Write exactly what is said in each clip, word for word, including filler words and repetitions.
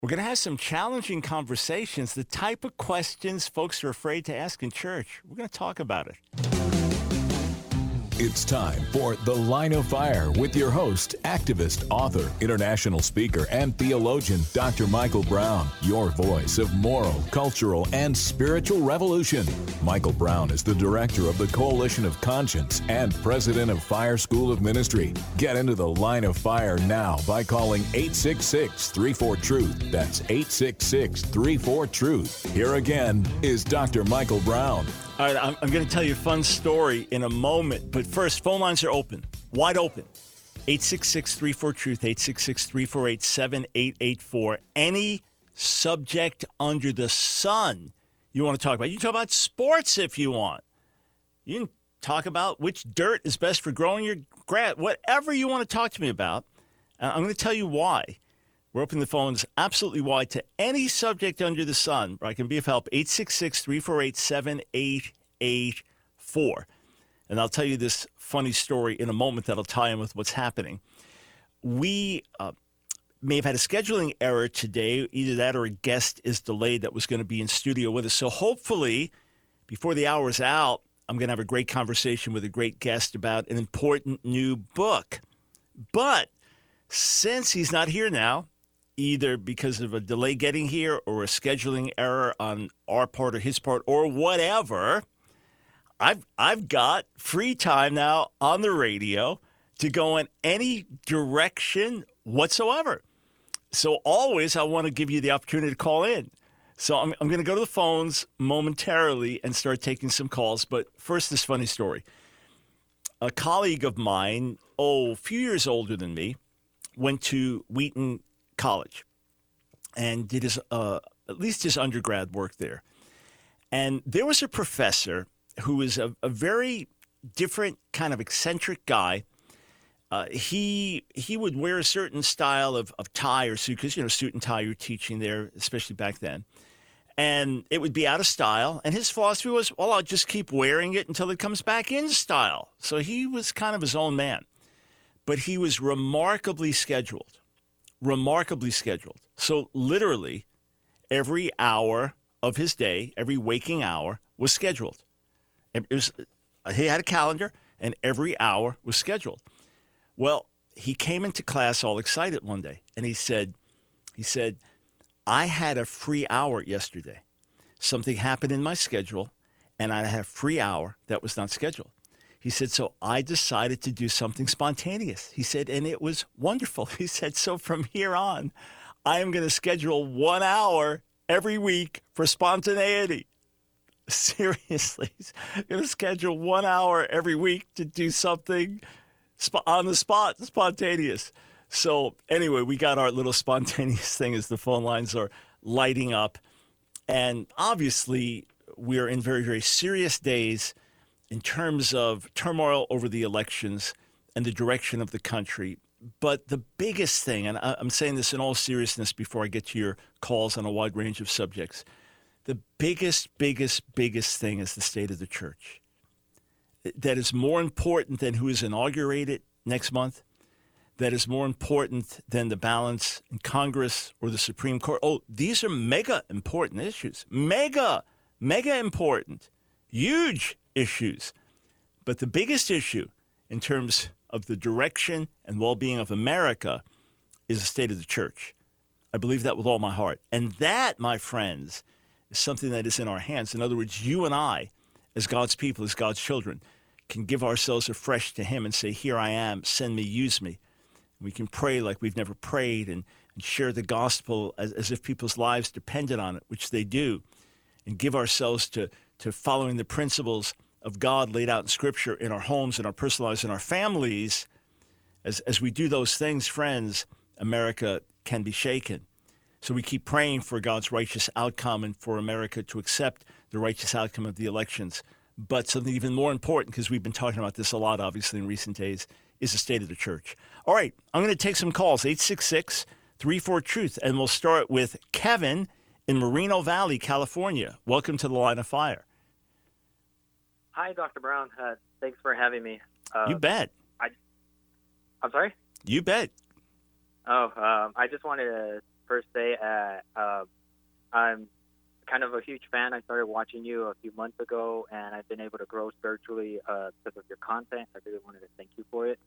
We're going to have some challenging conversations, the type of questions folks are afraid to ask in church. We're going to talk about it. It's time for The Line of Fire with your host, activist, author, international speaker, and theologian, Doctor Michael Brown, your voice of moral, cultural, and spiritual revolution. Michael Brown is the director of the Coalition of Conscience and president of Fire School of Ministry. Get into The Line of Fire now by calling eight six six, three four, TRUTH. That's eight six six, three four, TRUTH. Here again is Doctor Michael Brown. All right, I'm, I'm going to tell you a fun story in a moment, but first, phone lines are open, wide open. eight six six, three four, TRUTH, eight six six, three four eight, seven eight eight four. Any subject under the sun you want to talk about. You can talk about sports if you want. You can talk about which dirt is best for growing your grass, whatever you want to talk to me about. Uh, I'm going to tell you why. We're opening the phones absolutely wide to any subject under the sun where I can be of help. eight six six, three four eight, seven eight eight four. And I'll tell you this funny story in a moment that'll tie in with what's happening. We uh, may have had a scheduling error today. Either that or a guest is delayed that was going to be in studio with us. So hopefully, before the hour is out, I'm going to have a great conversation with a great guest about an important new book. But since he's not here now, either because of a delay getting here or a scheduling error on our part or his part or whatever, I've I've got free time now on the radio to go in any direction whatsoever. So always I want to give you the opportunity to call in. So I'm, I'm going to go to the phones momentarily and start taking some calls. But first, this funny story. A colleague of mine, oh, a few years older than me, went to Wheaton College and did his uh, at least his undergrad work there. And there was a professor who was a, a very different kind of eccentric guy. Uh, he he would wear a certain style of, of tie or suit, because, you know, suit and tie you're teaching there, especially back then. And it would be out of style. And his philosophy was, well, I'll just keep wearing it until it comes back in style. So he was kind of his own man. But he was remarkably scheduled. Remarkably scheduled. So literally every hour of his day, every waking hour was scheduled. It was, he had a calendar and every hour was scheduled. Well, he came into class all excited one day and he said, he said, I had a free hour yesterday. Something happened in my schedule and I had a free hour that was not scheduled. He said, so I decided to do something spontaneous. He said, and it was wonderful. He said, so from here on, I am going to schedule one hour every week for spontaneity. Seriously, he's going to schedule one hour every week to do something sp- on the spot, spontaneous. So anyway, we got our little spontaneous thing as the phone lines are lighting up. And obviously, we're in very, very serious days in terms of turmoil over the elections and the direction of the country. But the biggest thing, and I'm saying this in all seriousness before I get to your calls on a wide range of subjects, the biggest, biggest, biggest thing is the state of the church. That is more important than who is inaugurated next month. That is more important than the balance in Congress or the Supreme Court. Oh, these are mega important issues. Mega, mega important. Huge issues. But the biggest issue in terms of the direction and well-being of America is the state of the church. I believe that with all my heart. And that, my friends, is something that is in our hands. In other words, you and I, as God's people, as God's children, can give ourselves afresh to him and say, here I am, send me, use me. We can pray like we've never prayed and, and share the gospel as, as if people's lives depended on it, which they do, and give ourselves to, to following the principles of God laid out in Scripture in our homes, in our personal lives, in our families. As, as we do those things, friends, America can be shaken. So we keep praying for God's righteous outcome and for America to accept the righteous outcome of the elections. But something even more important, because we've been talking about this a lot, obviously, in recent days, is the state of the church. All right, I'm going to take some calls, eight six six, three four, TRUTH, and we'll start with Kevin in Moreno Valley, California. Welcome to the Line of Fire. Hi, Doctor Brown. Uh, thanks for having me. Uh, you bet. I, I'm sorry? You bet. Oh, um, I just wanted to first say uh, uh, I'm kind of a huge fan. I started watching you a few months ago, and I've been able to grow spiritually uh, because of your content. I really wanted to thank you for it.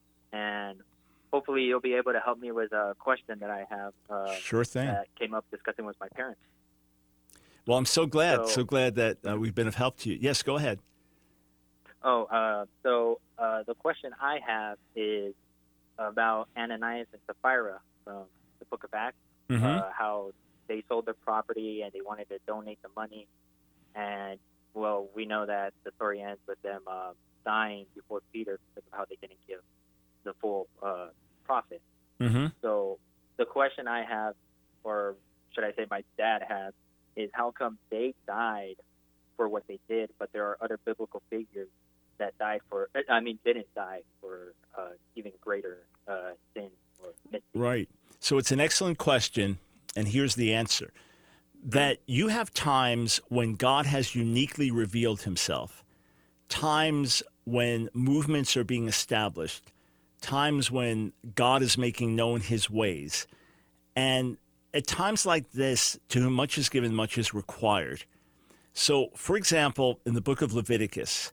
And hopefully you'll be able to help me with a question that I have uh, Sure thing. that came up discussing with my parents. Well, I'm so glad, so, So- glad that uh, we've been of help to you. Yes, go ahead. Oh, uh, so uh, the question I have is about Ananias and Sapphira from the Book of Acts, Mhm. uh, how they sold their property and they wanted to donate the money. And, well, we know that the story ends with them uh, dying before Peter because of how they didn't give the full uh, profit. Mm-hmm. So the question I have, or should I say my dad has, is how come they died for what they did, but there are other biblical figures that died for, I mean, didn't die for uh, even greater uh, sin or misdeeds? Right. So it's an excellent question, and here's the answer. That you have times when God has uniquely revealed himself, times when movements are being established, times when God is making known his ways. And at times like this, to whom much is given, much is required. So, for example, in the book of Leviticus,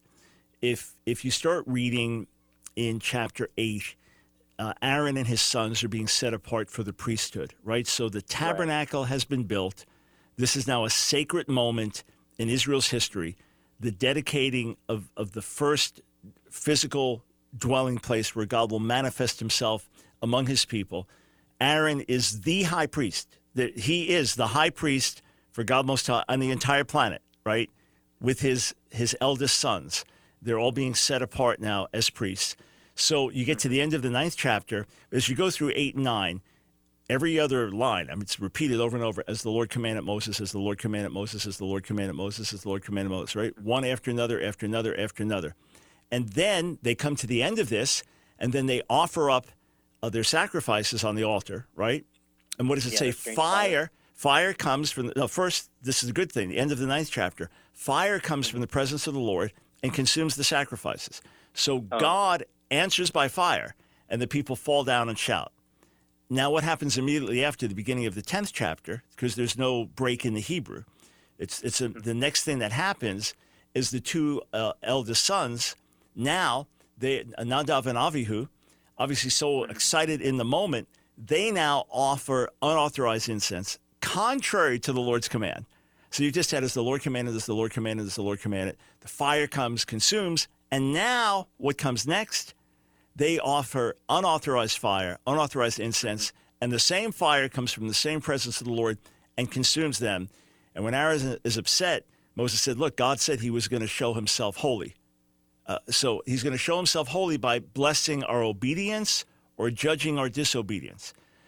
if if you start reading in chapter eight, uh, Aaron and his sons are being set apart for the priesthood, right? So the tabernacle has been built. This is now a sacred moment in Israel's history, the dedicating of, of the first physical dwelling place where God will manifest himself among his people. Aaron is the high priest. The- He is the high priest for God Most High on the entire planet, right? With his his eldest sons. They're all being set apart now as priests. So you get to the end of the ninth chapter. As you go through eight and nine, every other line, I mean, it's repeated over and over, as the Lord commanded Moses, as the Lord commanded Moses, as the Lord commanded Moses, as the Lord commanded Moses, right? One after another, after another, after another. And then they come to the end of this, and then they offer up uh, their sacrifices on the altar, right? And what does it Yeah, say? the strange Fire. Fire comes from, the, no, first, this is a good thing, the end of the ninth chapter. Fire comes from the presence of the Lord and consumes the sacrifices. So Oh. God answers by fire, and the people fall down and shout. Now, what happens immediately after the beginning of the tenth chapter, because there's no break in the Hebrew, it's it's a, the next thing that happens is the two uh, eldest sons, now, they Nadav and Avihu, obviously so excited in the moment, they now offer unauthorized incense, contrary to the Lord's command. So you just had, as the Lord commanded, as the Lord commanded, as the Lord commanded. The fire comes, consumes, and now what comes next? They offer unauthorized fire, unauthorized incense, and the same fire comes from the same presence of the Lord and consumes them. And when Aaron is upset, Moses said, look, God said he was going to show himself holy. Uh, so he's going to show himself holy by blessing our obedience or judging our disobedience.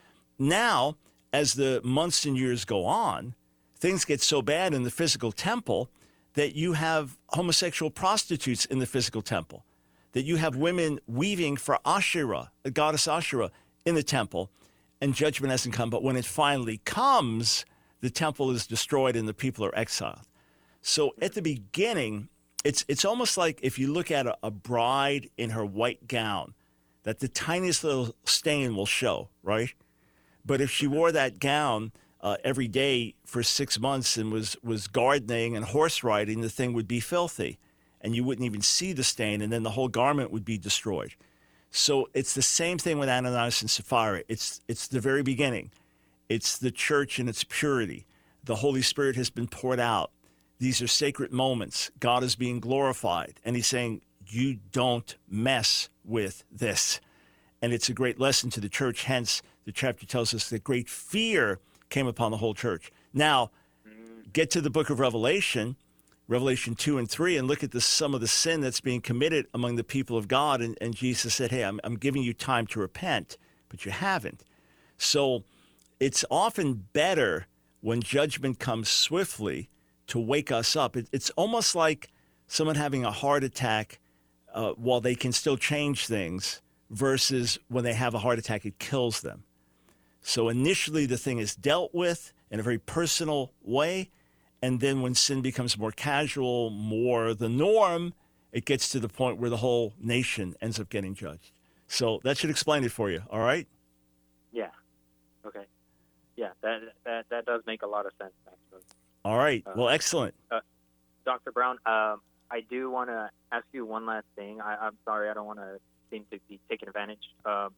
Now, as the months and years go on, things get so bad in the physical temple that you have homosexual prostitutes in the physical temple, that you have women weaving for Asherah, the goddess Asherah, in the temple, and judgment hasn't come. But when it finally comes, the temple is destroyed and the people are exiled. So at the beginning, it's it's almost like if you look at a, a bride in her white gown, that the tiniest little stain will show, right? But if she wore that gown uh, every day for six months and was, was gardening and horse riding, the thing would be filthy, and you wouldn't even see the stain, and then the whole garment would be destroyed. So it's the same thing with Ananias and Sapphira. It's it's the very beginning. It's the church in its purity. The Holy Spirit has been poured out. These are sacred moments. God is being glorified. And he's saying, you don't mess with this. And it's a great lesson to the church. Hence, the chapter tells us that great fear came upon the whole church. Now, get to the book of Revelation, Revelation two and three, and look at the, some of the sin that's being committed among the people of God. And, and Jesus said, hey, I'm, I'm giving you time to repent, but you haven't. So it's often better when judgment comes swiftly to wake us up. It, it's almost like someone having a heart attack uh, while they can still change things versus when they have a heart attack, it kills them. So initially the thing is dealt with in a very personal way. And then when sin becomes more casual, more the norm, it gets to the point where the whole nation ends up getting judged. So that should explain it for you. All right? Yeah. Okay. yeah, that that that does make a lot of sense, actually. All right. Uh, well, excellent. Uh, Doctor Brown, um, I do want to ask you one last thing. I, I'm sorry, I don't want to seem to be taking advantage, um,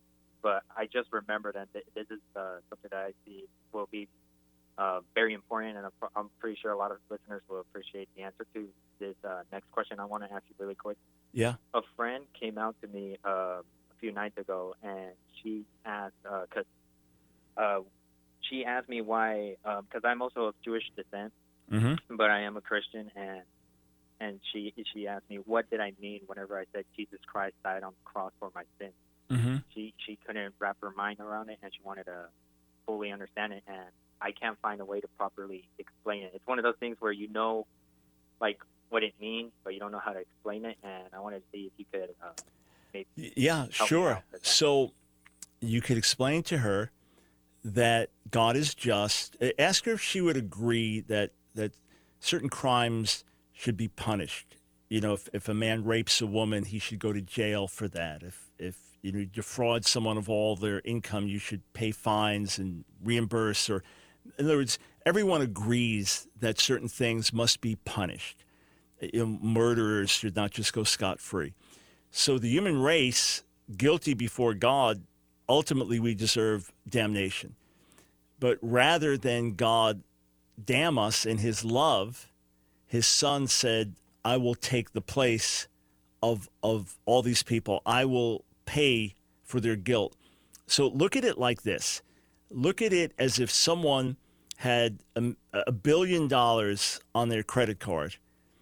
but I just remembered that th- this is uh, something that I see will be uh, very important, and I'm, I'm pretty sure a lot of listeners will appreciate the answer to this uh, next question I want to ask you really quick. Yeah. A friend came out to me uh, a few nights ago, and she asked, because uh, uh, she asked me why, because um, I'm also of Jewish descent, mm-hmm. but I am a Christian, and and she she asked me what did I mean whenever I said Jesus Christ died on the cross for my sins. Mm-hmm. She she couldn't wrap her mind around it, and she wanted to fully understand it, and I can't find a way to properly explain it. It's one of those things where you know, like, what it means, but you don't know how to explain it, and I wanted to see if you could uh, maybe Yeah, sure. So you could explain to her that God is just. Ask her if she would agree that that certain crimes should be punished. You know, if, if a man rapes a woman, he should go to jail for that. If if you know, defraud someone of all their income, you should pay fines and reimburse. Or, in other words, everyone agrees that certain things must be punished. You know, murderers should not just go scot-free. So the human race, guilty before God, ultimately we deserve damnation. But rather than God damn us in his love, his son said, I will take the place of of all these people. I will pay for their guilt. So look at it like this. Look at it as if someone had a, a billion dollars on their credit card,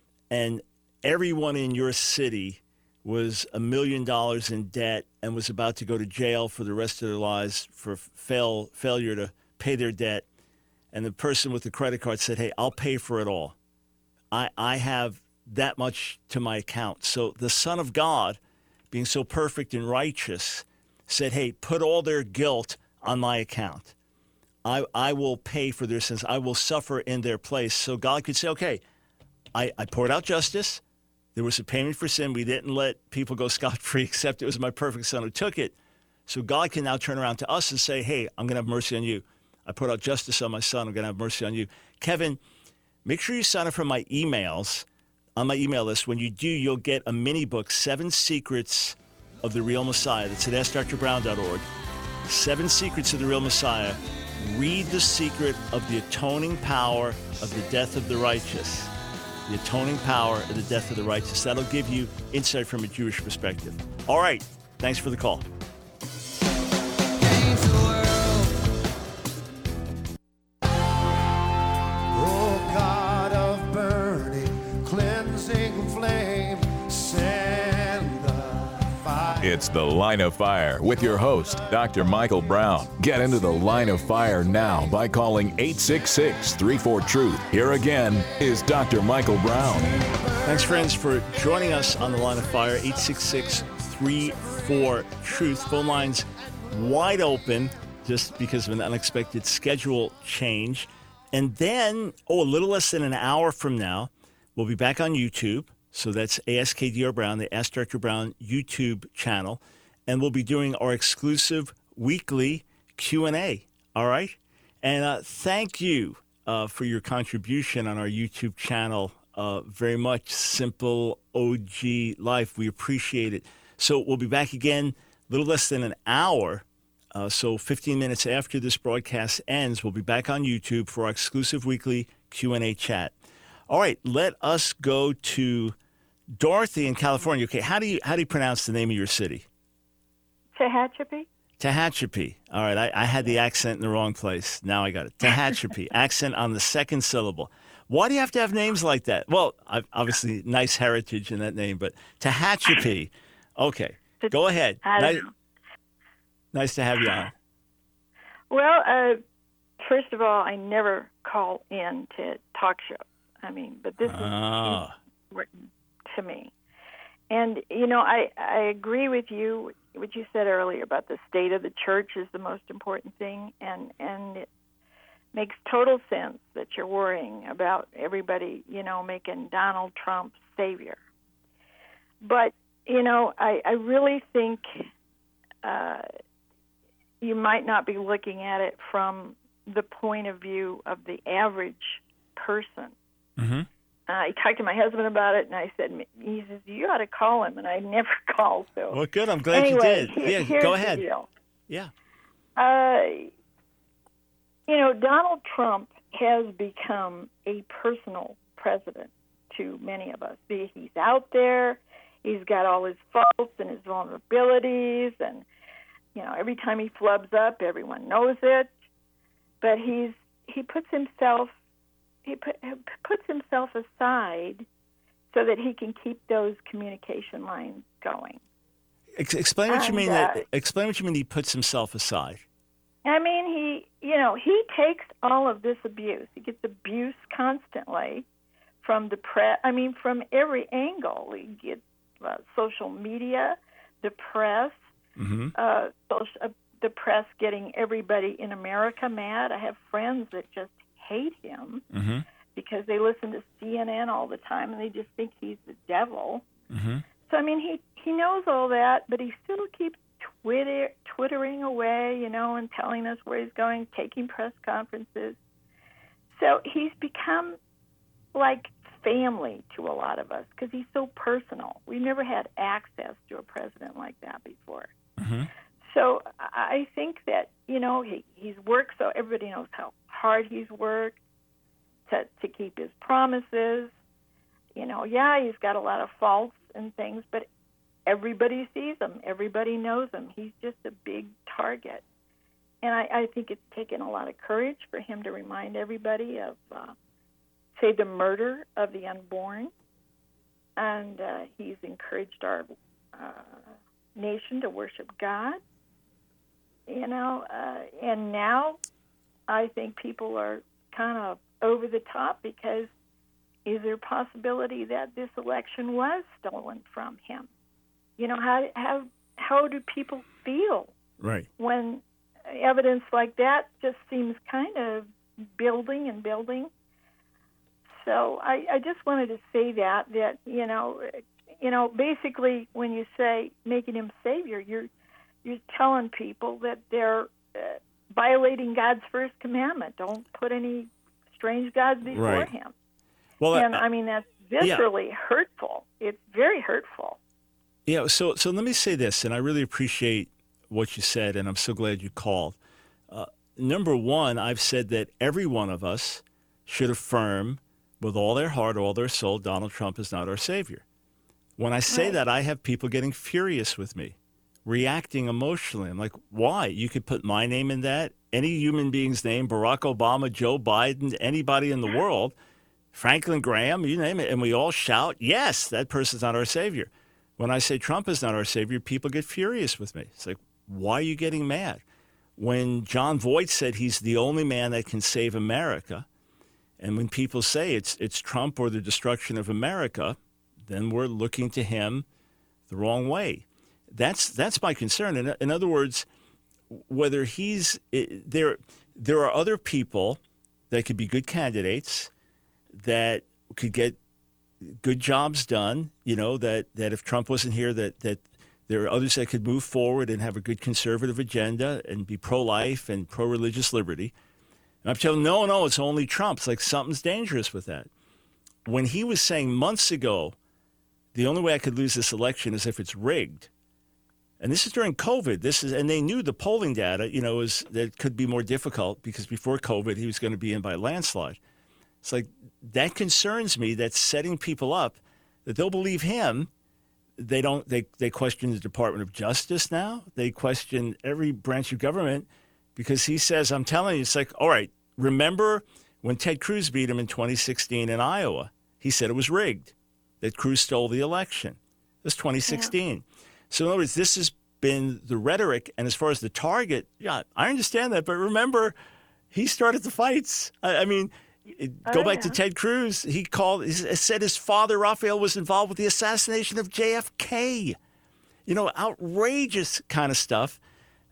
and everyone in your city was a million dollars in debt and was about to go to jail for the rest of their lives for fail, failure to pay their debt. And the person with the credit card said, hey, I'll pay for it all. I, I have that much to my account. So the Son of God, being so perfect and righteous, said, hey, put all their guilt on my account. I, I will pay for their sins. I will suffer in their place. So God could say, okay, I, I poured out justice. There was a payment for sin. We didn't let people go scot-free, except it was my perfect son who took it. So God can now turn around to us and say, hey, I'm going to have mercy on you. I poured out justice on my son. I'm going to have mercy on you. Kevin, make sure you sign up for my emails on my email list. When you do, you'll get a mini book, Seven Secrets of the Real Messiah. That's at ask dr brown dot org. Seven Secrets of the Real Messiah. Read the secret of the atoning power of the death of the righteous. The atoning power of the death of the righteous. That'll give you insight from a Jewish perspective. All right. Thanks for the call. It's The Line of Fire with your host, Doctor Michael Brown. Get into the Line of Fire now by calling eight six six, three four, truth. Here again is Doctor Michael Brown. Thanks, friends, for joining us on The Line of Fire, eight six six, three four, truth. Phone lines wide open just because of an unexpected schedule change. And then, oh, a little less than an hour from now, we'll be back on YouTube. So that's A S K D R Brown, the Ask Doctor Brown YouTube channel. And we'll be doing our exclusive weekly Q and A, all right? And uh, thank you uh, for your contribution on our YouTube channel. Uh, very much Simple O G Life. We appreciate it. So we'll be back again a little less than an hour. Uh, so fifteen minutes after this broadcast ends, we'll be back on YouTube for our exclusive weekly Q and A chat. All right, let us go to Dorothy in California. Okay, how do you how do you pronounce the name of your city? Tehachapi. Tehachapi. All right, I, I had the accent in the wrong place. Now I got it. Tehachapi. Accent on the second syllable. Why do you have to have names like that? Well, I've, obviously, nice heritage in that name, but Tehachapi. Okay, go ahead. I don't nice, know. nice to have you on. Well, uh, first of all, I never call in to talk shows. I mean, but this oh. is important to me. And, you know, I, I agree with you, what you said earlier about the state of the church is the most important thing. And, and it makes total sense that you're worrying about everybody, you know, making Donald Trump savior. But, you know, I, I really think uh, you might not be looking at it from the point of view of the average person. Mm-hmm. Uh, I talked to my husband about it, and I said, he says, you ought to call him, and I never called. So Well, good. I'm glad anyway, you did. Here, yeah, here's go the ahead. deal. Yeah. Uh, you know, Donald Trump has become a personal president to many of us. He's out there. He's got all his faults and his vulnerabilities, and, you know, every time he flubs up, everyone knows it. But he's he puts himself he put, puts himself aside so that he can keep those communication lines going. Ex- explain what and, you mean. Uh, that explain what you mean. He puts himself aside. I mean, he you know he takes all of this abuse. He gets abuse constantly from the press. I mean, from every angle. He gets uh, social media, the press, Mm-hmm. uh, social, uh, the press getting everybody in America mad. I have friends that just hate him Mm-hmm. because they listen to C N N all the time and they just think he's the devil. Mm-hmm. So, I mean, he, he knows all that, but he still keeps Twitter, twittering away, you know, and telling us where he's going, taking press conferences. So he's become like family to a lot of us because he's so personal. We've never had access to a president like that before. Mm-hmm. So I think that, you know, he, he's worked, so everybody knows how hard he's worked to, to keep his promises. You know, yeah, he's got a lot of faults and things, but everybody sees him. Everybody knows him. He's just a big target. And I, I think it's taken a lot of courage for him to remind everybody of, uh, say, the murder of the unborn. And uh, he's encouraged our uh, nation to worship God. You know, uh, and now I think people are kind of over the top because is there a possibility that this election was stolen from him? You know, how how how do people feel Right. when evidence like that just seems kind of building and building? So I, I just wanted to say that that you know, you know, basically when you say making him savior, you're you're telling people that they're uh, violating God's first commandment. Don't put any strange gods before Right. him. Well, And I, I mean, that's viscerally hurtful. It's very hurtful. yeah. So, so let me say this, and I really appreciate what you said, and I'm so glad you called. Uh, number one, I've said that every one of us should affirm with all their heart, all their soul, Donald Trump is not our savior. When I say Right. that, I have people getting furious with me, reacting emotionally. I'm like, why? You could put my name in that, any human being's name, Barack Obama, Joe Biden, anybody in the world, Franklin Graham, you name it, and we all shout, yes, that person's not our savior. When I say Trump is not our savior, people get furious with me. It's like, why are you getting mad? When John Voight said he's the only man that can save America, and when people say it's it's Trump or the destruction of America, then we're looking to him the wrong way. That's that's my concern. In, in other words, whether he's it, there, there are other people that could be good candidates that could get good jobs done. You know that, that if Trump wasn't here, that that there are others that could move forward and have a good conservative agenda and be pro-life and pro-religious liberty. And I'm telling no, no, it's only Trump. It's like something's dangerous with that. When he was saying months ago, the only way I could lose this election is if it's rigged. And this is during COVID. This is, and they knew the polling data, you know, was that it could be more difficult because before COVID, he was going to be in by a landslide. It's like that concerns me. That's setting people up that they'll believe him. They don't. They they question the Department of Justice now. They question every branch of government because he says, "I'm telling you, it's like, all right. Remember when Ted Cruz beat him in twenty sixteen in Iowa? He said it was rigged, that Cruz stole the election. It was twenty sixteen." Yeah. So in other words, this has been the rhetoric. And as far as the target, yeah, I understand that. But remember, he started the fights. I, I mean, go oh, back yeah. to Ted Cruz. He called, he said his father, Rafael, was involved with the assassination of J F K. You know, outrageous kind of stuff.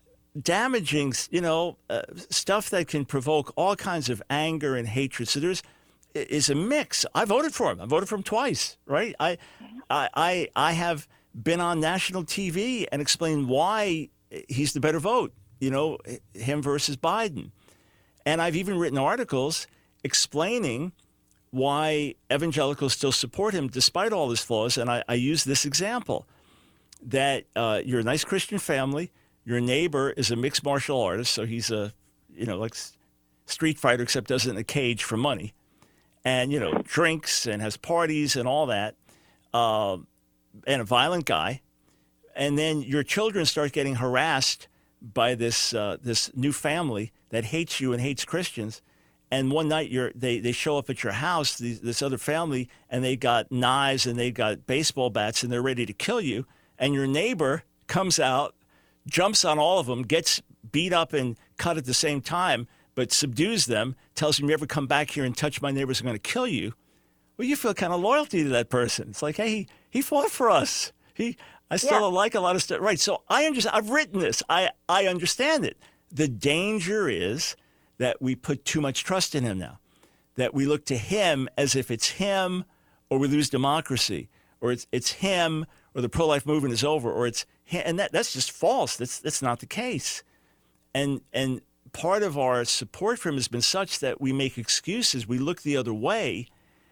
Damaging, you know, uh, stuff that can provoke all kinds of anger and hatred. So there's is a mix. I voted for him. I voted for him twice, right? I, I, I, I have been on national T V and explained why he's the better vote, you know, him versus Biden. And I've even written articles explaining why evangelicals still support him despite all his flaws. And I, I use this example, that uh, you're a nice Christian family, your neighbor is a mixed martial artist, so he's a, you know, like Street Fighter, except does it in a cage for money, and, you know, drinks and has parties and all that, uh, and a violent guy. And then your children start getting harassed by this uh, this new family that hates you and hates Christians. And one night you're, they, they show up at your house, these, this other family, and they got knives and they got baseball bats and they're ready to kill you. And your neighbor comes out, jumps on all of them, gets beat up and cut at the same time, but subdues them, tells them, you ever come back here and touch my neighbors, I'm going to kill you. Well, you feel kind of loyalty to that person. It's like, hey, he, he fought for us. He, I still Yeah. don't like a lot of stuff. Right. So I understand. I've written this. I, I understand it. The danger is that we put too much trust in him now, that we look to him as if it's him or we lose democracy, or it's it's him or the pro-life movement is over, or it's him. And that, that's just false. That's that's not the case. And and part of our support for him has been such that we make excuses. We look the other way.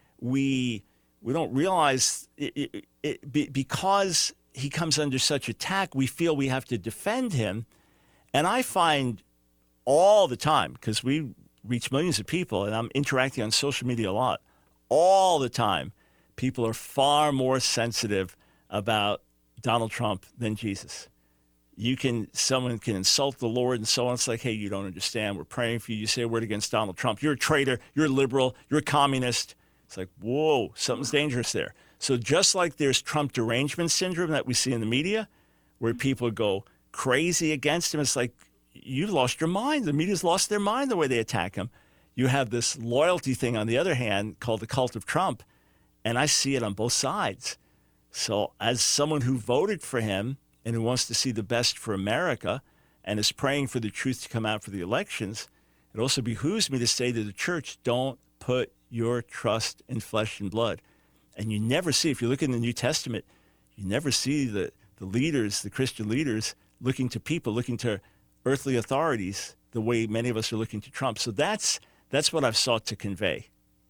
We we don't realize it, it, it, be, because he comes under such attack, we feel we have to defend him. And I find all the time, because we reach millions of people and I'm interacting on social media a lot, all the time, people are far more sensitive about Donald Trump than Jesus. You can, someone can insult the Lord and so on. It's like, hey, you don't understand. We're praying for you. You say a word against Donald Trump. You're a traitor. You're a liberal. You're a communist. It's like, whoa, something's dangerous there. So just like there's Trump derangement syndrome that we see in the media, where people go crazy against him, it's like, you lost your mind. The media's lost their mind the way they attack him. You have this loyalty thing on the other hand called the cult of Trump, and I see it on both sides. So as someone who voted for him and who wants to see the best for America and is praying for the truth to come out for the elections, it also behooves me to say to the church, don't put your trust in flesh and blood. And you never see, if you look in the New Testament, you never see the, the leaders, the Christian leaders, looking to people, looking to earthly authorities the way many of us are looking to Trump. So that's that's what I've sought to convey.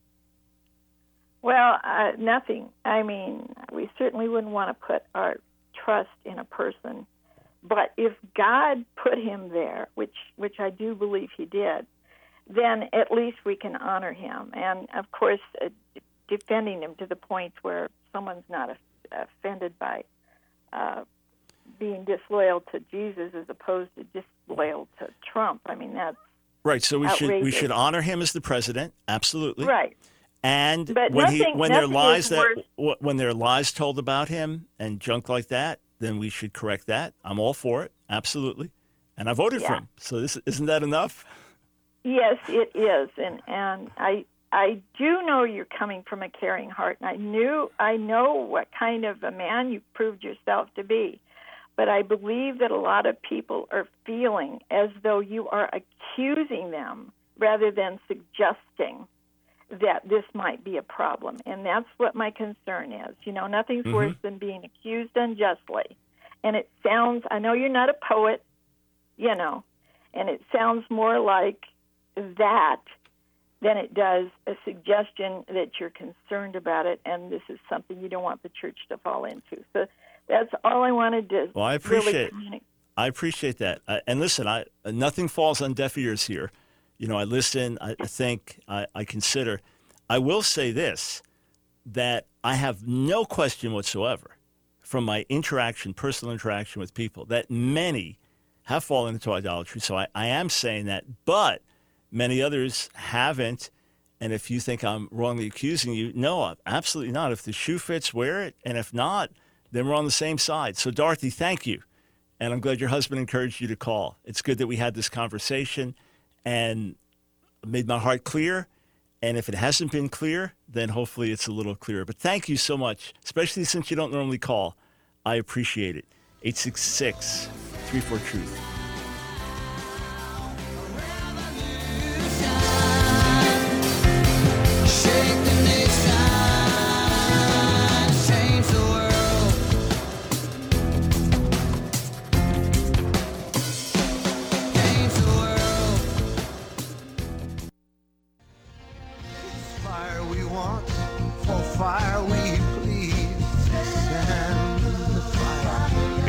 Well, uh, nothing. I mean, we certainly wouldn't want to put our trust in a person. But if God put him there, which which I do believe he did, then at least we can honor him. And, of course, uh, defending him to the point where someone's not offended by uh, being disloyal to Jesus as opposed to disloyal to Trump. I mean, that's right. So we outrageous. should we should honor him as the president, absolutely. Right. And But when nothing, he when there are nothing lies is that worse. w- when there are lies told about him and junk like that, then we should correct that. I'm all for it, absolutely. And I voted for Yeah. him. So this isn't that enough? Yes, it is, and and I I do know you're coming from a caring heart, and I knew I know what kind of a man you proved yourself to be, but I believe that a lot of people are feeling as though you are accusing them rather than suggesting that this might be a problem, and that's what my concern is. You know, nothing's Mhm. worse than being accused unjustly, and it sounds. I know you're not a poet, you know, and it sounds more like that than it does a suggestion that you're concerned about it, and this is something you don't want the church to fall into. So that's all I wanted to Well, I really appreciate communicate. I appreciate that. I, and listen, I nothing falls on deaf ears here. You know, I listen, I, I think, I, I consider. I will say this, that I have no question whatsoever from my interaction, personal interaction with people, that many have fallen into idolatry. So I, I am saying that, but many others haven't. And if you think I'm wrongly accusing you, no, absolutely not. If the shoe fits, wear it. And if not, then we're on the same side. So, Dorothy, thank you. And I'm glad your husband encouraged you to call. It's good that we had this conversation and made my heart clear. And if it hasn't been clear, then hopefully it's a little clearer. But thank you so much, especially since you don't normally call. I appreciate it. eight six six, three four, truth.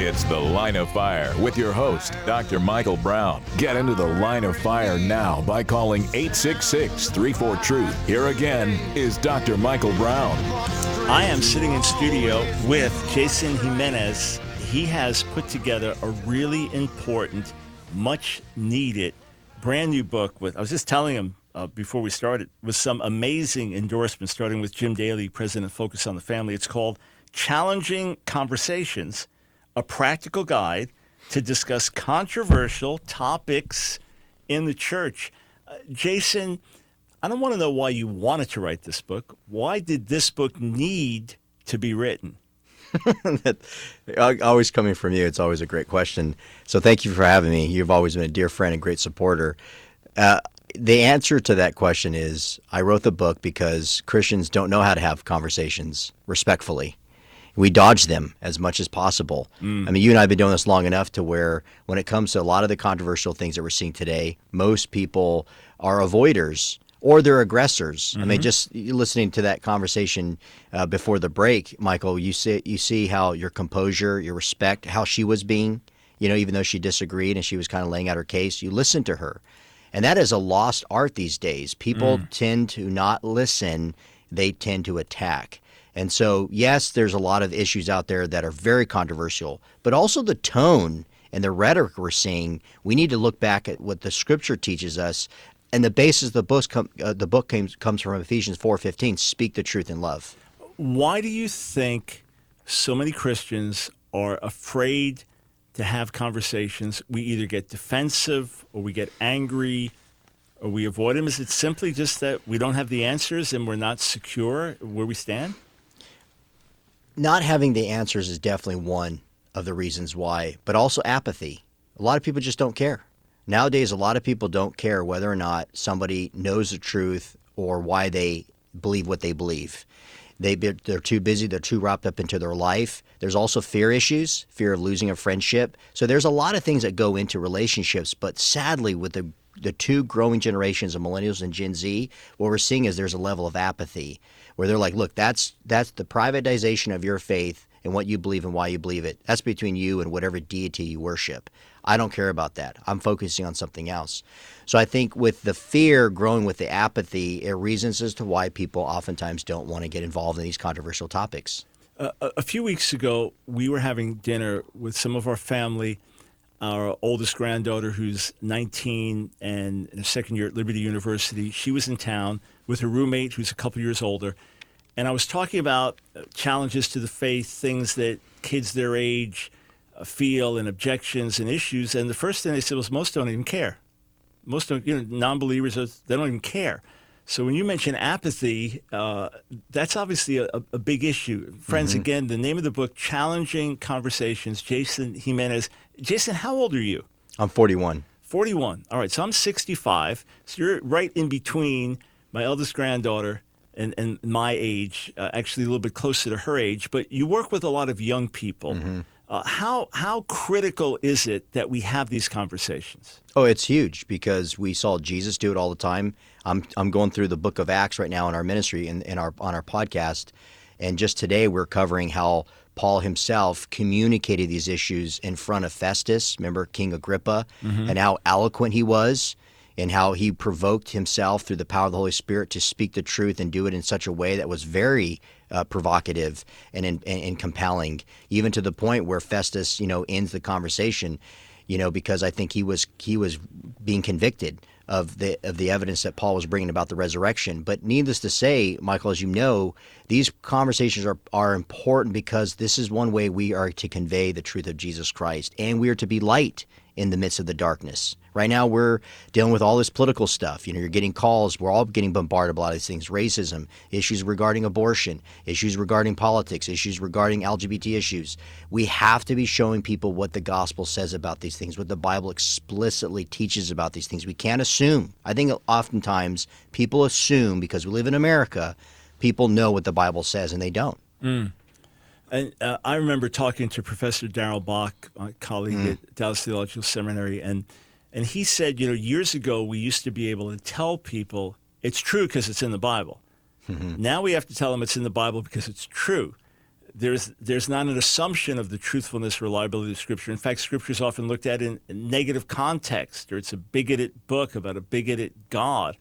It's The Line of Fire with your host, Doctor Michael Brown. Get into the Line of Fire now by calling eight six six, three four, TRUTH. Here again is Doctor Michael Brown. I am sitting in studio with Jason Jimenez. He has put together a really important, much needed, brand new book with, I was just telling him uh, before we started, with some amazing endorsements, starting with Jim Daly, President of Focus on the Family. It's called Challenging Conversations, a practical guide to discuss controversial topics in the church. Uh, Jason, I don't want to know why you wanted to write this book. Why did this book need to be written? Always coming from you, it's always a great question. So thank you for having me. You've always been a dear friend and great supporter. Uh, the answer to that question is I wrote the book because Christians don't know how to have conversations respectfully. We dodge them as much as possible. Mm. I mean, you and I have been doing this long enough to where when it comes to a lot of the controversial things that we're seeing today, most people are avoiders or they're aggressors. Mm-hmm. I mean, just listening to that conversation uh, before the break, Michael, you see, you see how your composure, your respect, how she was being, you know, even though she disagreed and she was kind of laying out her case, you listened to her. And that is a lost art these days. People mm. tend to not listen. They tend to attack. And so, yes, there's a lot of issues out there that are very controversial, but also the tone and the rhetoric we're seeing, we need to look back at what the Scripture teaches us. And the basis of the book, com- uh, the book comes, comes from Ephesians four fifteen, speak the truth in love. Why do you think so many Christians are afraid to have conversations? We either get defensive or we get angry or we avoid them. Is it simply just that we don't have the answers and we're not secure where we stand? Not having the answers is definitely one of the reasons why, but also apathy. A lot of people just don't care. Nowadays, a lot of people don't care whether or not somebody knows the truth or why they believe what they believe. They, they're too busy. They're too wrapped up into their life. There's also fear issues, fear of losing a friendship. So there's a lot of things that go into relationships. But sadly, with the, the two growing generations of millennials and Gen Z, what we're seeing is there's a level of apathy where they're like, look, that's that's the privatization of your faith and what you believe and why you believe it. That's between you and whatever deity you worship. I don't care about that. I'm focusing on something else. So I think with the fear growing with the apathy, it reasons as to why people oftentimes don't want to get involved in these controversial topics. Uh, a few weeks ago, we were having dinner with some of our family. Our oldest granddaughter, who's nineteen and in her second year at Liberty University, she was in town with her roommate, who's a couple years older. And I was talking about challenges to the faith, things that kids their age feel and objections and issues. And the first thing they said was most don't even care. Most don't, you know, non-believers, they don't even care. So when you mention apathy, uh, that's obviously a, a big issue. Friends, mm-hmm. Again, the name of the book, Challenging Conversations, Jason Jimenez. Jason, how old are you? I'm forty-one. forty-one. All right, so I'm sixty-five. So you're right in between my eldest granddaughter and, and my age, uh, actually a little bit closer to her age. But you work with a lot of young people. Mm-hmm. Uh, how how critical is it that we have these conversations? Oh, it's huge because we saw Jesus do it all the time. I'm I'm going through the book of Acts right now in our ministry and in, in our on our podcast, and just today we're covering how Paul himself communicated these issues in front of Festus, remember King Agrippa, mm-hmm. and how eloquent he was, and how he provoked himself through the power of the Holy Spirit to speak the truth and do it in such a way that was very uh, provocative and, and, and compelling, even to the point where Festus, you know, ends the conversation, you know, because I think he was he was being convicted of the of the evidence that Paul was bringing about the resurrection. But needless to say, Michael, as you know, these conversations are, are important because this is one way we are to convey the truth of Jesus Christ, and we are to be light in the midst of the darkness. Right now, we're dealing with all this political stuff. You know, you're getting calls. We're all getting bombarded by a lot of these things. Racism, issues regarding abortion, issues regarding politics, issues regarding L G B T issues. We have to be showing people what the gospel says about these things, what the Bible explicitly teaches about these things. We can't assume. I think oftentimes people assume because we live in America, people know what the Bible says, and they don't. Mm. And uh, I remember talking to Professor Darrell Bach, my colleague mm. at Dallas Theological Seminary, and and he said, you know, years ago we used to be able to tell people it's true because it's in the Bible. Mm-hmm. Now we have to tell them it's in the Bible because it's true. there's there's not an assumption of the truthfulness, reliability of Scripture. In fact, Scripture is often looked at in, in negative context, or it's a bigoted book about a bigoted God.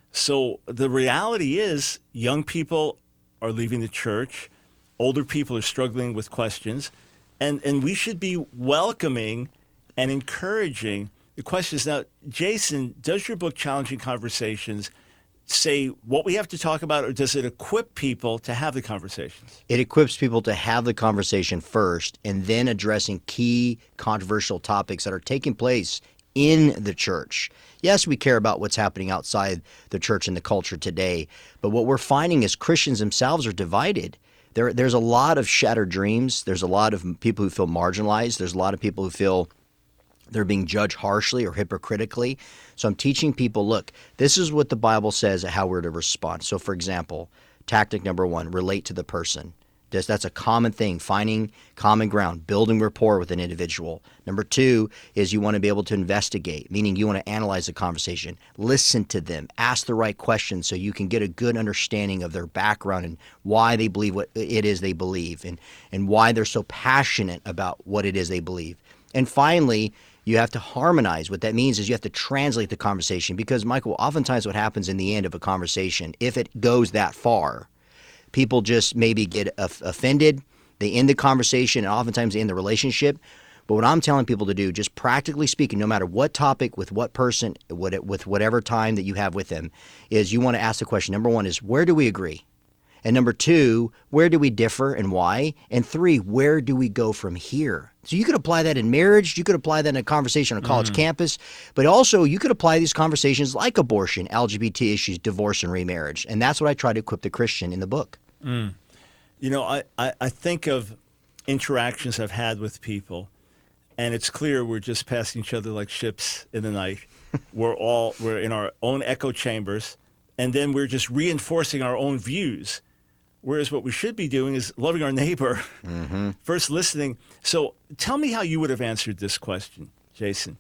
So the reality is, young people are leaving the church, older people are struggling with questions, and, and we should be welcoming and encouraging the questions. Now, Jason, does your book, Challenging Conversations, say what we have to talk about, or does it equip people to have the conversations? It equips people to have the conversation first, and then addressing key controversial topics that are taking place in the church. Yes, we care about what's happening outside the church and the culture today, but what we're finding is Christians themselves are divided. There, there's a lot of shattered dreams. There's a lot of people who feel marginalized. There's a lot of people who feel they're being judged harshly or hypocritically. So I'm teaching people, look, this is what the Bible says how we're to respond. So, for example, tactic number one, relate to the person. That's a common thing, finding common ground, building rapport with an individual. Number two is you want to be able to investigate, meaning you want to analyze the conversation, listen to them, ask the right questions so you can get a good understanding of their background and why they believe what it is they believe, and, and why they're so passionate about what it is they believe. And finally, you have to harmonize. What that means is you have to translate the conversation, because, Michael, oftentimes what happens in the end of a conversation, if it goes that far, people just maybe get offended. They end the conversation, and oftentimes they end the relationship. But what I'm telling people to do, just practically speaking, no matter what topic, with what person, with whatever time that you have with them, is you want to ask the question. Number one is, where do we agree? And number two, where do we differ and why? And three, where do we go from here? So you could apply that in marriage. You could apply that in a conversation on a college mm. campus. But also you could apply these conversations like abortion, L G B T issues, divorce, and remarriage. And that's what I try to equip the Christian in the book. Mm. You know, I, I, I think of interactions I've had with people, and it's clear we're just passing each other like ships in the night. We're all we're in our own echo chambers, and then we're just reinforcing our own views. Whereas what we should be doing is loving our neighbor, mm-hmm. first listening. So tell me how you would have answered this question, Jason.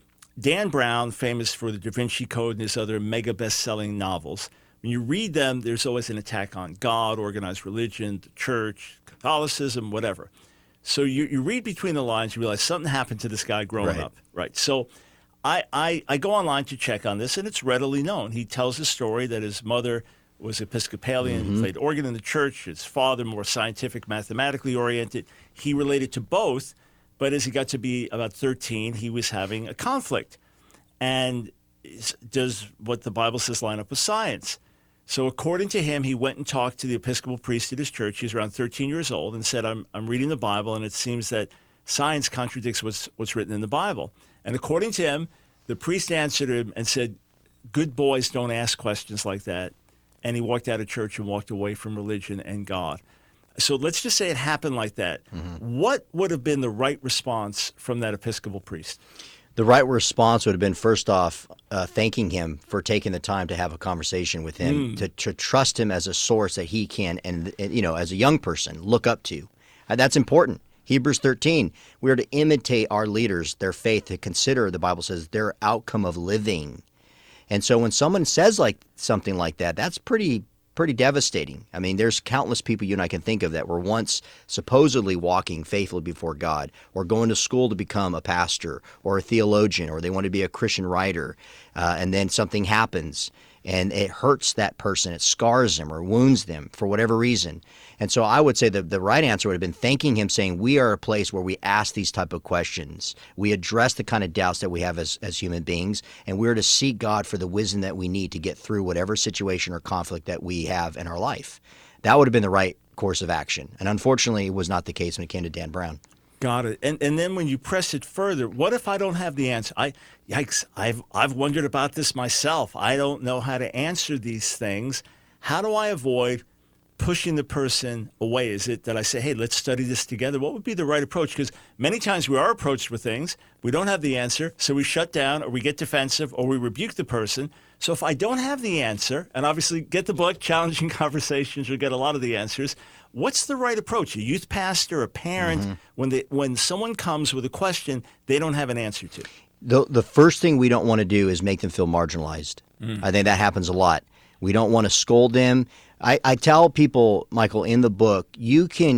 Dan Brown, famous for the Da Vinci Code and his other mega best-selling novels, when you read them, there's always an attack on God, organized religion, the church, Catholicism, whatever. So you, you read between the lines, you realize something happened to this guy growing right. up. Right. So I, I, I go online to check on this, and it's readily known. He tells a story that his mother was Episcopalian, mm-hmm. played organ in the church. His father, more scientific, mathematically oriented. He related to both, but as he got to be about thirteen, he was having a conflict. And does what the Bible says line up with science? So according to him, he went and talked to the Episcopal priest at his church. He was around thirteen years old, and said, I'm, I'm reading the Bible, and it seems that science contradicts what's, what's written in the Bible. And according to him, the priest answered him and said, good boys don't ask questions like that. And he walked out of church and walked away from religion and God. So let's just say it happened like that. Mm-hmm. What would have been the right response from that Episcopal priest? The right response would have been, first off, uh, thanking him for taking the time to have a conversation with him, mm. to, to trust him as a source that he can, and, and you know, as a young person, look up to. Uh, that's important. Hebrews thirteen, we are to imitate our leaders, their faith, to consider, the Bible says, their outcome of living. And so when someone says like something like that, that's pretty pretty devastating. I mean, there's countless people you and I can think of that were once supposedly walking faithfully before God, or going to school to become a pastor or a theologian, or they want to be a Christian writer, uh, and then something happens and it hurts that person, it scars them or wounds them for whatever reason. And so I would say that the right answer would have been thanking him, saying we are a place where we ask these type of questions. We address the kind of doubts that we have as, as human beings, and we're to seek God for the wisdom that we need to get through whatever situation or conflict that we have in our life. That would have been the right course of action. And unfortunately, it was not the case when it came to Dan Brown. Got it. And and then when you press it further, what if I don't have the answer? I yikes, I've I've wondered about this myself. I don't know how to answer these things. How do I avoid pushing the person away? Is it that I say, hey, let's study this together? What would be the right approach? Because many times we are approached with things, we don't have the answer, so we shut down or we get defensive or we rebuke the person. So if I don't have the answer, and obviously get the book, Challenging Conversations, you'll get a lot of the answers. What's the right approach? A youth pastor, a parent, mm-hmm. when they, when someone comes with a question they don't have an answer to? The, the first thing we don't want to do is make them feel marginalized. Mm. I think that happens a lot. We don't want to scold them. I, I tell people, Michael, in the book, you can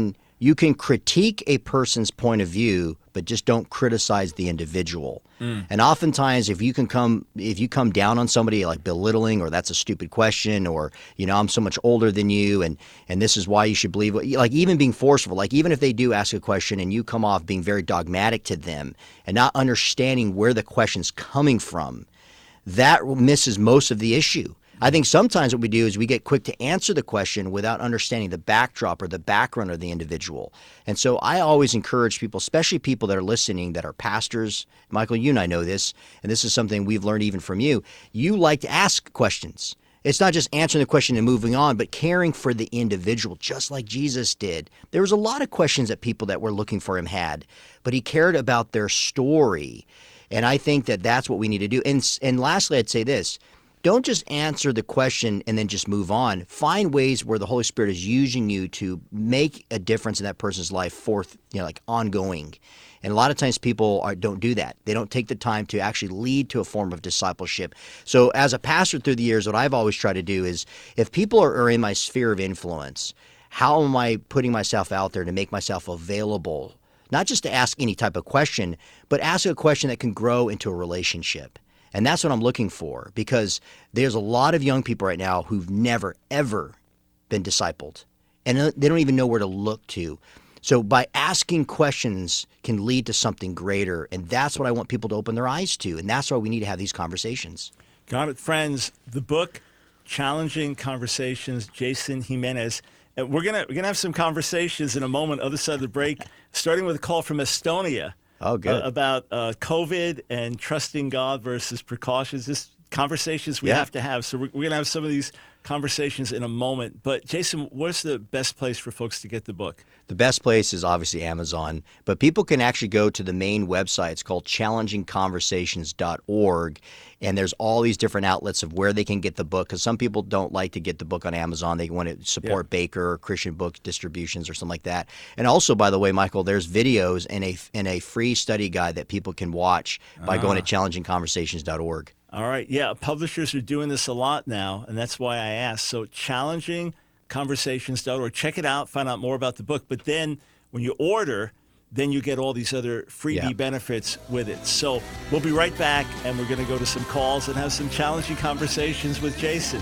You can critique a person's point of view, but just don't criticize the individual. Mm. And oftentimes, if you can come, if you come down on somebody like belittling, or that's a stupid question, or you know, I'm so much older than you, and and this is why you should believe. Like even being forceful, like even if they do ask a question and you come off being very dogmatic to them and not understanding where the question's coming from, that misses most of the issue. I think sometimes what we do is we get quick to answer the question without understanding the backdrop or the background of the individual. And so I always encourage people, especially people that are listening that are pastors. Michael, you and I know this, and this is something we've learned even from you. You like to ask questions. It's not just answering the question and moving on, but caring for the individual, just like Jesus did. There was a lot of questions that people that were looking for him had, but he cared about their story. And I think that that's what we need to do. And, and lastly, I'd say this. Don't just answer the question and then just move on. Find ways where the Holy Spirit is using you to make a difference in that person's life forth, you know, like ongoing. And a lot of times people are, don't do that. They don't take the time to actually lead to a form of discipleship. So as a pastor through the years, what I've always tried to do is if people are, are in my sphere of influence, how am I putting myself out there to make myself available, not just to ask any type of question, but ask a question that can grow into a relationship. And that's what I'm looking for, because there's a lot of young people right now who've never, ever been discipled, and they don't even know where to look to. So by asking questions can lead to something greater, and that's what I want people to open their eyes to, and that's why we need to have these conversations. Got it, friends. The book, Challenging Conversations, Jason Jimenez. And we're gonna we're gonna have some conversations in a moment, other side of the break, starting with a call from Estonia. Oh, good. Uh, about uh, COVID and trusting God versus precautions. This conversations we yeah. have to have. So we're, we're going to have some of these conversations in a moment. But Jason, what's the best place for folks to get the book? The best place is obviously Amazon, but people can actually go to the main website. It's called challenging conversations dot org, and there's all these different outlets of where they can get the book, because some people don't like to get the book on Amazon. They want to support yeah. Baker or Christian Book Distributions or something like that. And also, by the way, Michael, there's videos and a, and a free study guide that people can watch by ah. going to challenging conversations dot org. All right. Yeah, publishers are doing this a lot now, and that's why I asked. So challenging conversations dot org. Check it out, find out more about the book. But then when you order, then you get all these other freebie yeah. benefits with it. So we'll be right back, and we're going to go to some calls and have some challenging conversations with Jason.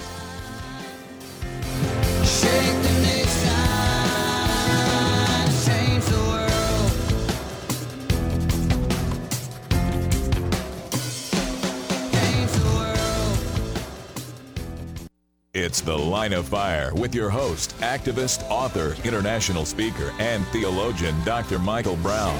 Shake the nation, change the world. Change the world. It's The Line of Fire with your host, activist, author, international speaker, and theologian, Doctor Michael Brown.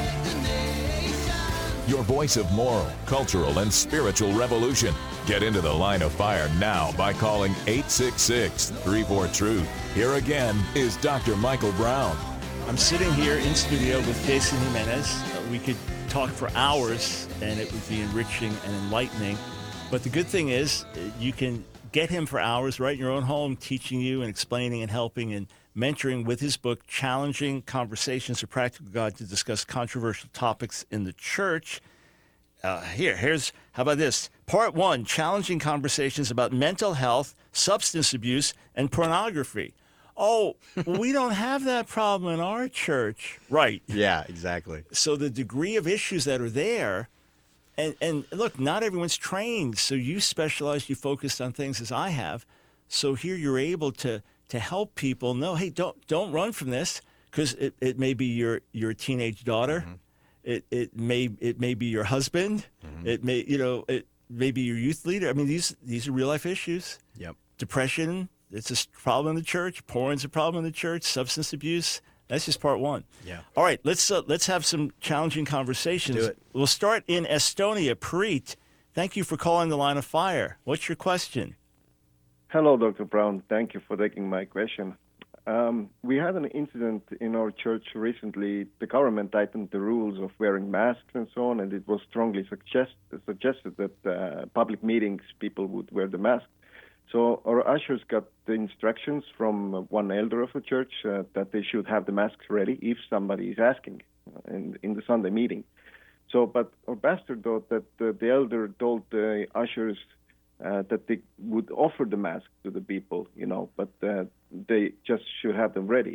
Your voice of moral, cultural, and spiritual revolution. Get into The Line of Fire now by calling eight six six, three four, truth. Here again is Doctor Michael Brown. I'm sitting here in studio with Jason Jimenez. Uh, we could talk for hours, and it would be enriching and enlightening. But the good thing is you can get him for hours right in your own home, teaching you and explaining and helping and mentoring with his book, Challenging Conversations, A Practical Guide to Discuss Controversial Topics in the Church. Uh, here, here's, how about this? Part one, Challenging Conversations about Mental Health, Substance Abuse, and Pornography. Oh, we don't have that problem in our church. Right. Yeah, exactly. So the degree of issues that are there, And and look, not everyone's trained. So you specialize, you focused on things as I have. So here you're able to to help people know, hey, don't don't run from this, because it, it may be your, your teenage daughter, mm-hmm. it it may it may be your husband, mm-hmm. it may you know it may be your youth leader. I mean, these these are real life issues. Yep. Depression, it's a problem in the church. Porn's a problem in the church. Substance abuse. That's just part one. Yeah. All right, let's uh, let's have some challenging conversations. Do it. We'll start in Estonia. Preet, thank you for calling The Line of Fire. What's your question? Hello, Doctor Brown. Thank you for taking my question. Um, we had an incident in our church recently. The government tightened the rules of wearing masks and so on, and it was strongly suggest- suggested that uh, public meetings people would wear the mask. So our ushers got the instructions from one elder of the church uh, that they should have the masks ready if somebody is asking in, in the Sunday meeting. So, but our pastor thought that uh, the elder told the ushers uh, that they would offer the mask to the people, you know, but uh, they just should have them ready.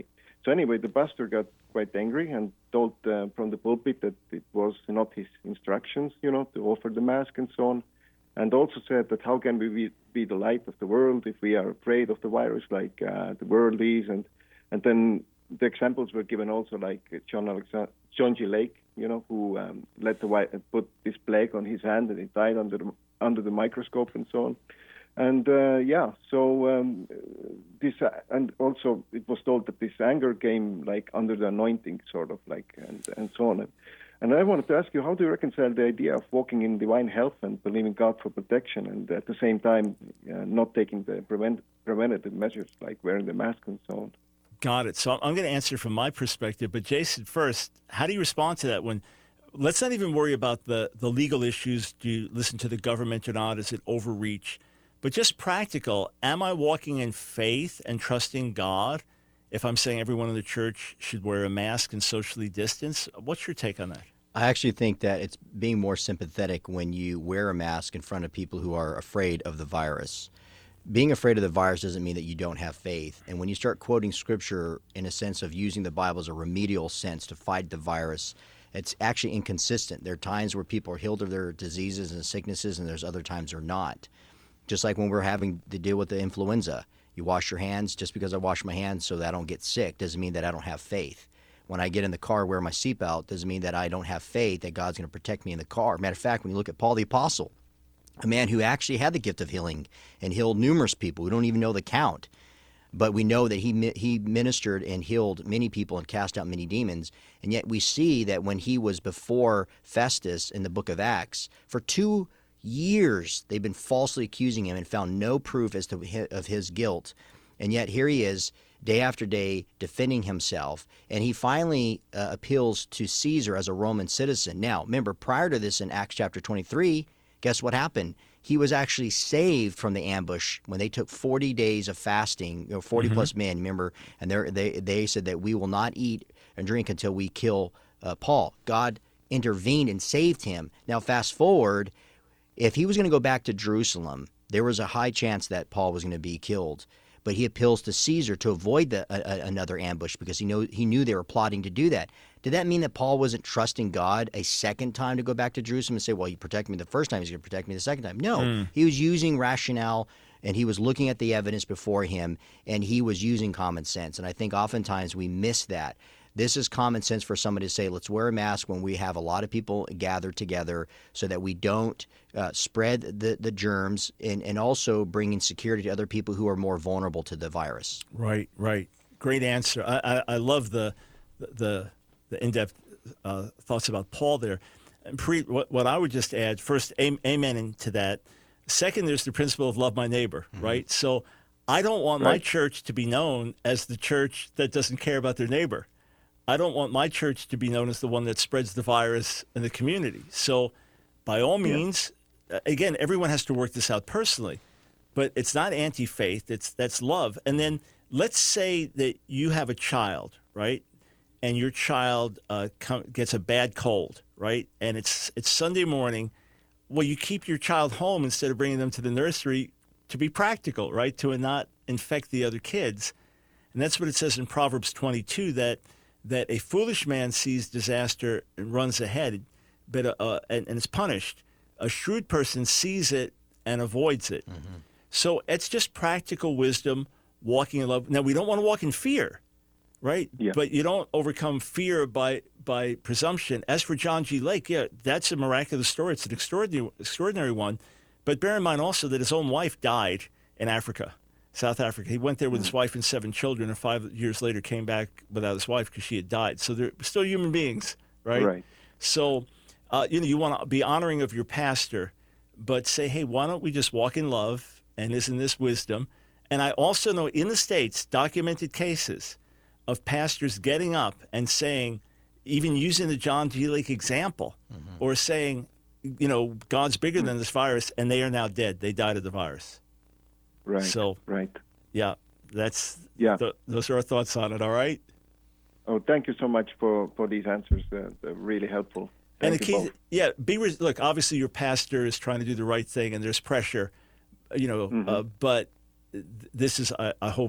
so anyway, the pastor got quite angry and told uh, from the pulpit that it was not his instructions, you know, to offer the mask and so on. And also said that how can we be, be the light of the world if we are afraid of the virus like uh, the world is? And and then the examples were given also like John Alexander, John G. Lake, you know, who um, let the wi- put this plague on his hand and he died under the, under the microscope and so on. And uh, yeah, so um, this uh, and also it was told that this anger came like under the anointing, sort of like, and and so on. And I wanted to ask you, how do you reconcile the idea of walking in divine health and believing God for protection, and at the same time uh, not taking the prevent, preventative measures like wearing the mask and so on? Got it. So I'm going to answer from my perspective. But Jason, first, how do you respond to that when, let's not even worry about the, the legal issues. Do you listen to the government or not? Is it overreach? But just practical, am I walking in faith and trusting God if I'm saying everyone in the church should wear a mask and socially distance? What's your take on that? I actually think that it's being more sympathetic when you wear a mask in front of people who are afraid of the virus. Being afraid of the virus doesn't mean that you don't have faith. And when you start quoting scripture in a sense of using the Bible as a remedial sense to fight the virus, it's actually inconsistent. There are times where people are healed of their diseases and sicknesses, and there's other times they're not. Just like when we're having to deal with the influenza. You wash your hands. Just because I wash my hands so that I don't get sick doesn't mean that I don't have faith. When I get in the car, wear my seatbelt, doesn't mean that I don't have faith that God's going to protect me in the car. Matter of fact, when you look at Paul the Apostle, a man who actually had the gift of healing and healed numerous people, we don't even know the count, but we know that he he ministered and healed many people and cast out many demons. And yet we see that when he was before Festus in the book of Acts, for two years they've been falsely accusing him and found no proof as to his, of his guilt. And yet here he is day after day defending himself, and he finally uh, appeals to Caesar as a Roman citizen. Now, remember, prior to this in Acts chapter twenty-three, guess what happened? He was actually saved from the ambush when they took forty days of fasting, you know, forty mm-hmm. plus men, remember, and they they said that we will not eat and drink until we kill uh, Paul. God intervened and saved him. Now, fast forward, if he was going to go back to Jerusalem, there was a high chance that Paul was going to be killed. But he appeals to Caesar to avoid the, a, another ambush because he know he knew they were plotting to do that. Did that mean that Paul wasn't trusting God a second time to go back to Jerusalem and say, well, he protected me the first time, he's going to protect me the second time? No, mm. he was using rationale, and he was looking at the evidence before him, and he was using common sense. And I think oftentimes we miss that. This is common sense for somebody to say, let's wear a mask when we have a lot of people gathered together so that we don't uh, spread the, the germs and, and also bring insecurity to other people who are more vulnerable to the virus. Right, right. Great answer. I, I, I love the the, the in-depth uh, thoughts about Paul there. And pre, what, what I would just add, first, amen to that. Second, there's the principle of love my neighbor, mm-hmm. right? So I don't want right. my church to be known as the church that doesn't care about their neighbor. I don't want my church to be known as the one that spreads the virus in the community. So by all means, yeah. again, everyone has to work this out personally, but it's not anti-faith, it's that's love. And then let's say that you have a child, right? And your child uh, com- gets a bad cold, right? And it's it's Sunday morning. Well, you keep your child home instead of bringing them to the nursery to be practical, right? To not infect the other kids. And that's what it says in Proverbs twenty-two, that that a foolish man sees disaster and runs ahead, but uh, and, and is punished. A shrewd person sees it and avoids it. Mm-hmm. So it's just practical wisdom, walking in love. Now, we don't want to walk in fear, right? Yeah. But you don't overcome fear by by presumption. As for John G. Lake, yeah, that's a miraculous story. It's an extraordinary, extraordinary one. But bear in mind also that his own wife died in Africa. South Africa. He went there with his wife and seven children, and five years later came back without his wife because she had died. So they're still human beings, right? Right. So, uh, you know, you want to be honoring of your pastor, but say, hey, why don't we just walk in love, and isn't this wisdom? And I also know in the States, documented cases of pastors getting up and saying, even using the John G. Lake example, mm-hmm. or saying, you know, God's bigger than this virus, and they are now dead. They died of the virus. Right. So, right. Yeah, that's yeah. Th- those are our thoughts on it. All right. Oh, thank you so much for, for these answers. Uh, they're really helpful. Thank and the you key, both. yeah, be res- look. Obviously, your pastor is trying to do the right thing, and there's pressure, you know. Mm-hmm. Uh, but th- this is, I, I hope,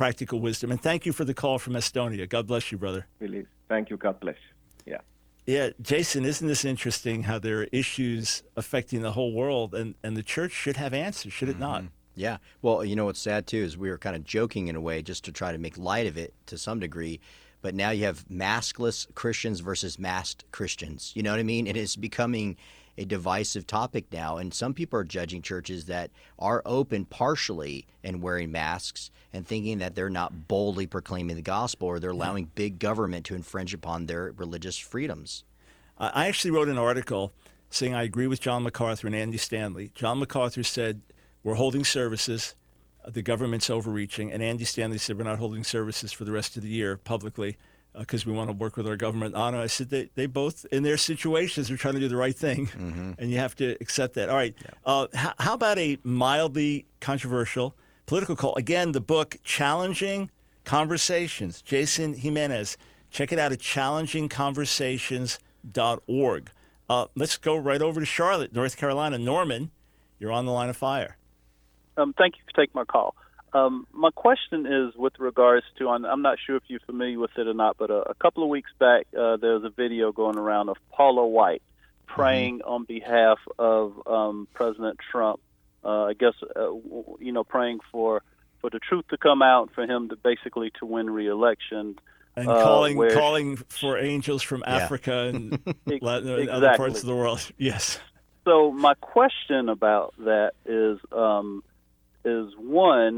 practical wisdom. And thank you for the call from Estonia. God bless you, brother. Really, thank you. God bless. Yeah. Yeah, Jason, isn't this interesting how there are issues affecting the whole world, and, and the church should have answers, should it not? Yeah. Well, you know what's sad, too, is we were kind of joking in a way just to try to make light of it to some degree. But now you have maskless Christians versus masked Christians. You know what I mean? It is becoming a divisive topic now. And some people are judging churches that are open partially and wearing masks and thinking that they're not boldly proclaiming the gospel, or they're allowing big government to infringe upon their religious freedoms. I actually wrote an article saying I agree with John MacArthur and Andy Stanley. John MacArthur said, we're holding services, the government's overreaching, and Andy Stanley said we're not holding services for the rest of the year publicly because uh, we want to work with our government. And I said they, they both, in their situations, are trying to do the right thing, mm-hmm. and you have to accept that. All right, yeah. uh, how, how about a mildly controversial political call? Again, the book, Challenging Conversations, Jason Jimenez. Check it out at challenging conversations dot org. Uh, let's go right over to Charlotte, North Carolina. Norman, you're on the line of fire. Um, thank you for taking my call. Um, my question is with regards to, I'm not sure if you're familiar with it or not, but a, a couple of weeks back, uh, there was a video going around of Paula White praying mm-hmm. on behalf of um, President Trump, uh, I guess, uh, you know, praying for, for the truth to come out, for him to basically to win re-election. And uh, calling where, calling for angels from yeah. Africa and Latin, exactly. other parts of the world. Yes. So my question about that is, um, is one,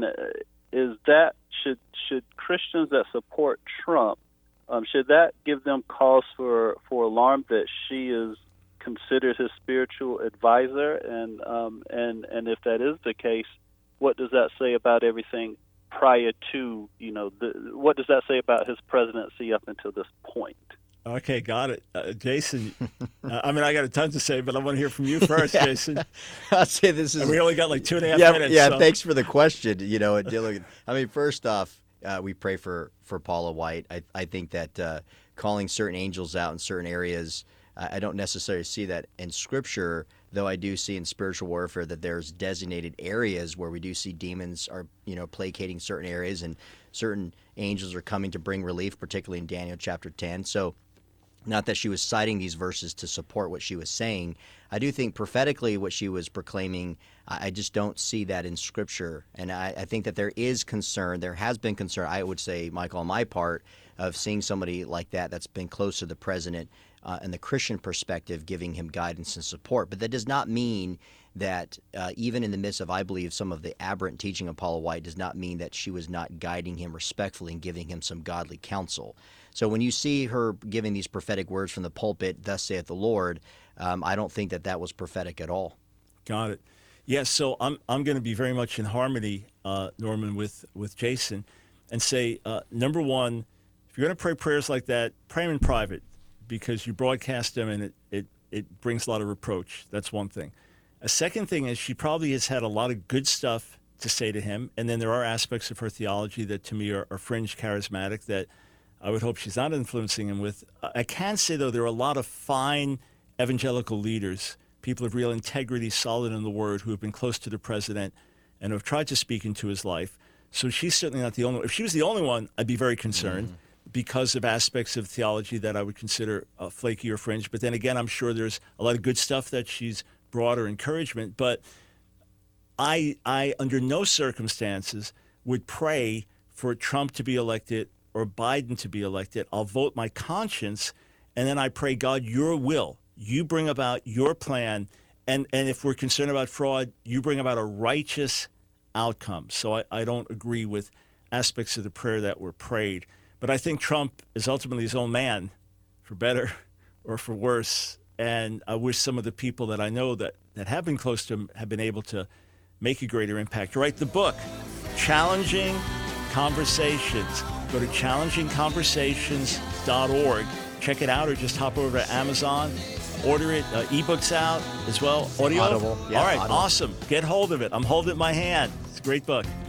is that should should Christians that support Trump, um, should that give them cause for, for alarm that she is considered his spiritual advisor? And um, and and if that is the case, what does that say about everything prior to, you know, the, what does that say about his presidency up until this point? Okay, got it. Uh, Jason, uh, I mean, I got a ton to say, but I want to hear from you first, yeah. Jason. I'll say this is... And we only got like two and a half yeah, minutes. Yeah, so. Thanks for the question. You know, dealing, I mean, first off, uh, we pray for, for Paula White. I, I think that uh, calling certain angels out in certain areas, uh, I don't necessarily see that in Scripture, though I do see in spiritual warfare that there's designated areas where we do see demons are, you know, placating certain areas, and certain angels are coming to bring relief, particularly in Daniel chapter ten. So not that she was citing these verses to support what she was saying. I do think prophetically what she was proclaiming, I just don't see that in Scripture. And I, I think that there is concern, there has been concern, I would say, Michael, on my part, of seeing somebody like that that's been close to the president uh, and the Christian perspective, giving him guidance and support. But that does not mean that uh, even in the midst of, I believe, some of the aberrant teaching of Paula White, does not mean that she was not guiding him respectfully and giving him some godly counsel. So when you see her giving these prophetic words from the pulpit, thus saith the Lord, um, I don't think that that was prophetic at all. Got it. Yes, yeah, so I'm I'm going to be very much in harmony, uh, Norman, with, with Jason, and say, uh, number one, if you're going to pray prayers like that, pray them in private, because you broadcast them and it, it, it brings a lot of reproach. That's one thing. A second thing is she probably has had a lot of good stuff to say to him, and then there are aspects of her theology that to me are, are fringe charismatic that I would hope she's not influencing him with. I can say, though, there are a lot of fine evangelical leaders, people of real integrity, solid in the word, who have been close to the president and who have tried to speak into his life. So she's certainly not the only one. If she was the only one, I'd be very concerned mm. because of aspects of theology that I would consider uh, flaky or fringe. But then again, I'm sure there's a lot of good stuff that she's brought or encouragement. But I, I, under no circumstances, would pray for Trump to be elected or Biden to be elected. I'll vote my conscience, and then I pray, God, your will. You bring about your plan, and, and if we're concerned about fraud, you bring about a righteous outcome. So I, I don't agree with aspects of the prayer that were prayed. But I think Trump is ultimately his own man, for better or for worse. And I wish some of the people that I know that, that have been close to him have been able to make a greater impact. Write the book, Challenging Conversations. Go to challenging conversations dot org. Check it out, or just hop over to Amazon. Order it. Uh, ebooks out as well. Audio. Audible. Yeah, All right, Audible. Awesome. Get hold of it. I'm holding it in my hand. It's a great book.